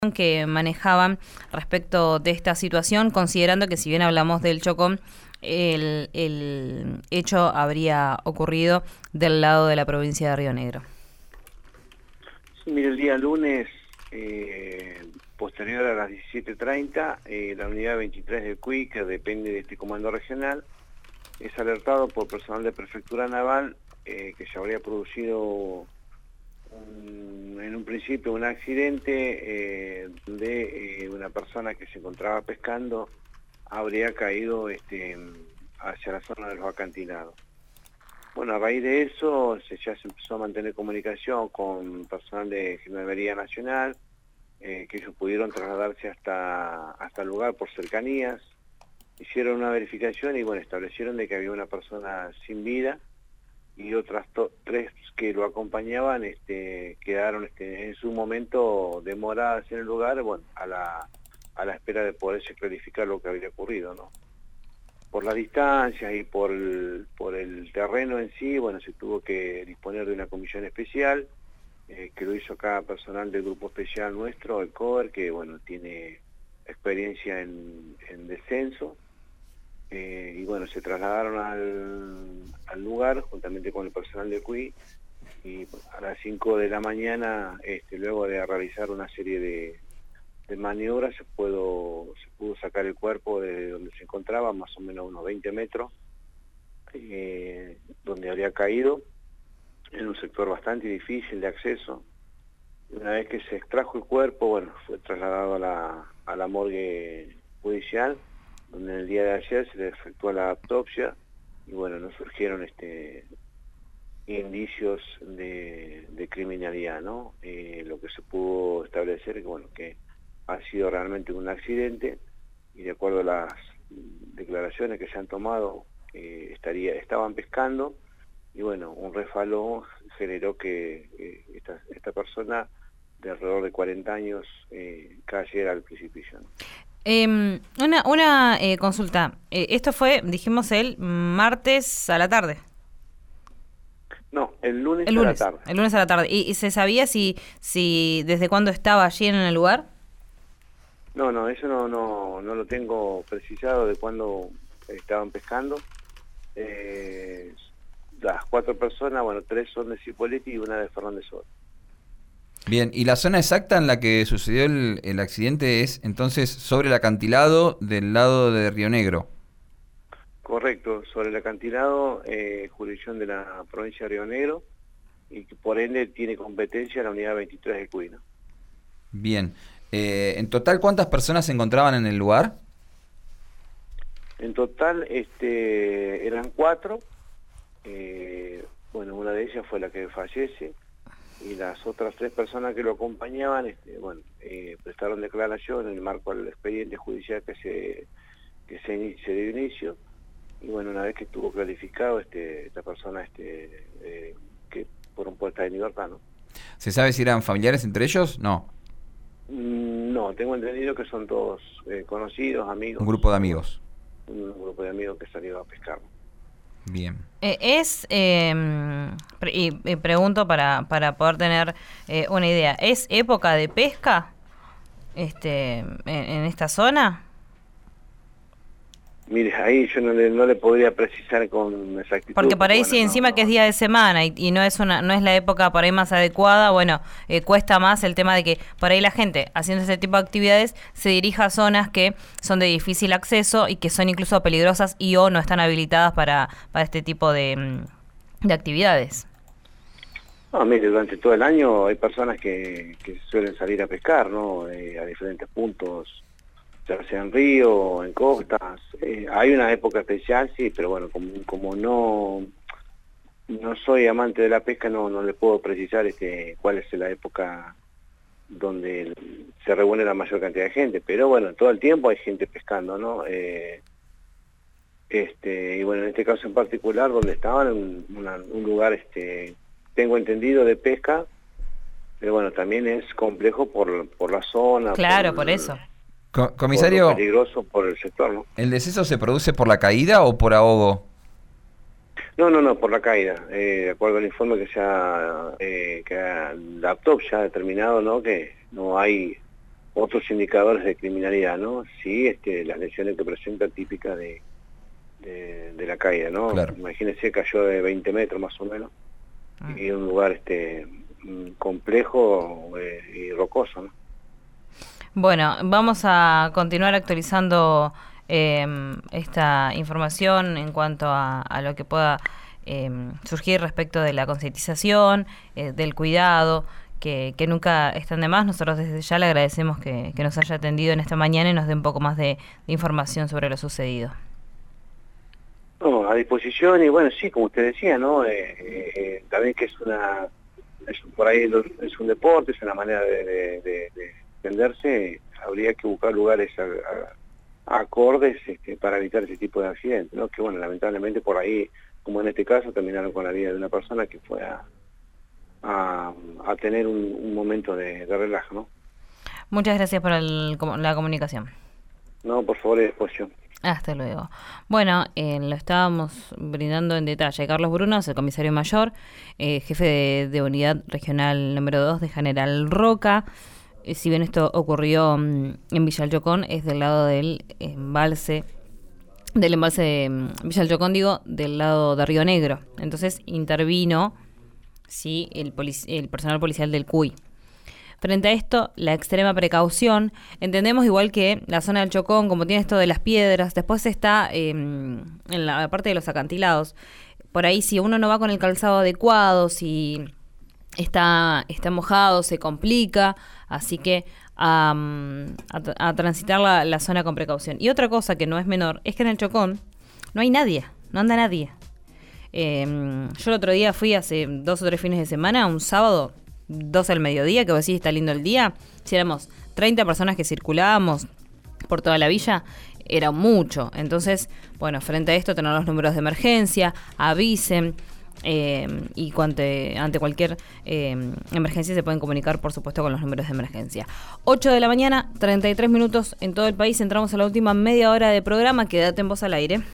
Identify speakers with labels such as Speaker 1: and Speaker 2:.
Speaker 1: que manejaban respecto de esta situación, considerando que si bien hablamos del Chocón, el hecho habría ocurrido del lado de la provincia de Río Negro.
Speaker 2: Sí, mire, el día lunes, posterior a las 17:30, la unidad 23 del CUI, que depende de este comando regional, es alertado por personal de Prefectura Naval que se habría producido en un principio un accidente de una persona que se encontraba pescando, habría caído hacia la zona de los acantilados. Bueno, a raíz de eso ya se empezó a mantener comunicación con personal de Gendarmería Nacional, que ellos pudieron trasladarse hasta el lugar por cercanías, hicieron una verificación y bueno, establecieron de que había una persona sin vida y otras tres que lo acompañaban quedaron en su momento demoradas en el lugar, bueno, a la espera de poderse clarificar lo que había ocurrido, ¿no? Por las distancias y por el terreno en sí, bueno, se tuvo que disponer de una comisión especial, que lo hizo acá personal del grupo especial nuestro, el COER, que bueno, tiene experiencia en descenso, y bueno, se trasladaron al lugar juntamente con el personal de CUI, y a las 5 de la mañana, luego de realizar una serie de maniobras, se pudo sacar el cuerpo de donde se encontraba, más o menos unos 20 metros, donde habría caído, en un sector bastante difícil de acceso. Una vez que se extrajo el cuerpo, bueno, fue trasladado a la morgue judicial, donde en el día de ayer se le efectuó la autopsia, y bueno, no surgieron indicios de criminalidad, ¿no? Lo que se pudo establecer es que, bueno, que ha sido realmente un accidente, y de acuerdo a las declaraciones que se han tomado, estaban pescando, y bueno, un resbalón generó que esta persona de alrededor de 40 años cayera al precipicio, ¿no?
Speaker 1: Una consulta. Esto fue, dijimos, el martes a la tarde.
Speaker 2: No, el lunes
Speaker 1: El
Speaker 2: a la
Speaker 1: lunes.
Speaker 2: tarde.
Speaker 1: El lunes a la tarde. ¿Y se sabía si desde cuándo estaba allí en el lugar?
Speaker 2: No, eso no lo tengo precisado de cuándo estaban pescando. Las 4 personas, bueno, 3 son de Cipolletti y una de Fernández Oro.
Speaker 3: Bien, ¿y la zona exacta en la que sucedió el accidente es entonces sobre el acantilado del lado de Río Negro?
Speaker 2: Correcto, sobre el acantilado, jurisdicción de la provincia de Río Negro, y que por ende tiene competencia la unidad 23 de CUI, ¿no?
Speaker 3: Bien, en total, ¿cuántas personas se encontraban en el lugar?
Speaker 2: En total eran 4, bueno, una de ellas fue la que fallece, y las otras 3 personas que lo acompañaban, prestaron declaración en el marco del expediente judicial que se dio inicio, y bueno, una vez que estuvo clarificado, esta persona que fueron puestas en libertad, ¿no?
Speaker 3: ¿Se sabe si eran familiares entre ellos? No.
Speaker 2: No, tengo entendido que son todos conocidos, amigos.
Speaker 3: Un grupo de amigos.
Speaker 2: Un grupo de amigos que salió a pescar.
Speaker 3: Bien.
Speaker 1: Pregunto para poder tener una idea, ¿es época de pesca en esta zona?
Speaker 2: Mire, ahí yo no le podría precisar con exactitud.
Speaker 1: Porque por ahí
Speaker 2: bueno,
Speaker 1: sí, encima que es día de semana y no es la época por ahí más adecuada, bueno, cuesta más el tema de que por ahí la gente haciendo ese tipo de actividades se dirija a zonas que son de difícil acceso y que son incluso peligrosas y o no están habilitadas para este tipo de actividades.
Speaker 2: No, mire, durante todo el año hay personas que suelen salir a pescar, ¿no? A diferentes puntos, ya sea en río, en costas. Hay una época especial, sí, pero bueno, como no soy amante de la pesca, no le puedo precisar cuál es la época donde se reúne la mayor cantidad de gente, pero bueno, todo el tiempo hay gente pescando, ¿no? Y bueno, en este caso en particular, donde estaban, en un lugar, tengo entendido, de pesca, pero bueno, también es complejo por la zona.
Speaker 1: Claro, por eso.
Speaker 3: Comisario,
Speaker 2: por lo peligroso por el sector, ¿no?
Speaker 3: ¿el deceso se produce por la caída o por ahogo?
Speaker 2: No, por la caída. De acuerdo al informe que la autopsia ha determinado, ¿no?, que no hay otros indicadores de criminalidad, ¿no? Sí, las lesiones que presenta típicas de la caída, ¿no?
Speaker 3: Claro.
Speaker 2: Imagínense, cayó de 20 metros más o menos, y en un lugar complejo y rocoso, ¿no?
Speaker 1: Bueno, vamos a continuar actualizando esta información en cuanto a lo que pueda surgir respecto de la concientización, del cuidado, que nunca están de más. Nosotros desde ya le agradecemos que nos haya atendido en esta mañana y nos dé un poco más de información sobre lo sucedido.
Speaker 2: No, a disposición, y bueno, sí, como usted decía, ¿no? También que por ahí es un deporte, es una manera de defenderse. Habría que buscar lugares acordes para evitar ese tipo de accidentes, ¿no? Que bueno, lamentablemente por ahí, como en este caso, terminaron con la vida de una persona que fue a tener un momento de relajo, ¿no?
Speaker 1: Muchas gracias por la comunicación.
Speaker 2: No, por favor, a disposición.
Speaker 1: Hasta luego. Bueno, lo estábamos brindando en detalle. Carlos Brunos, el comisario mayor, jefe de unidad regional número 2 de General Roca. Si bien esto ocurrió en Villa El Chocón, es del lado del embalse de Villa El Chocón, del lado de Río Negro. Entonces intervino el personal policial del CUI. Frente a esto, la extrema precaución. Entendemos igual que la zona del Chocón, como tiene esto de las piedras, después está en la parte de los acantilados. Por ahí, si uno no va con el calzado adecuado, si está mojado, se complica. Así que a transitar la zona con precaución. Y otra cosa que no es menor, es que en el Chocón no hay nadie, no anda nadie. Yo el otro día fui hace 2 o 3 fines de semana, un sábado, 12 del mediodía, que vos decís está lindo el día. Si éramos 30 personas que circulábamos por toda la villa, era mucho. Entonces, bueno, frente a esto, tener los números de emergencia, avisen, y ante cualquier emergencia se pueden comunicar, por supuesto, con los números de emergencia. 8 de la mañana, 33 minutos en todo el país. Entramos a la última media hora de programa. Quédate en Voz al Aire.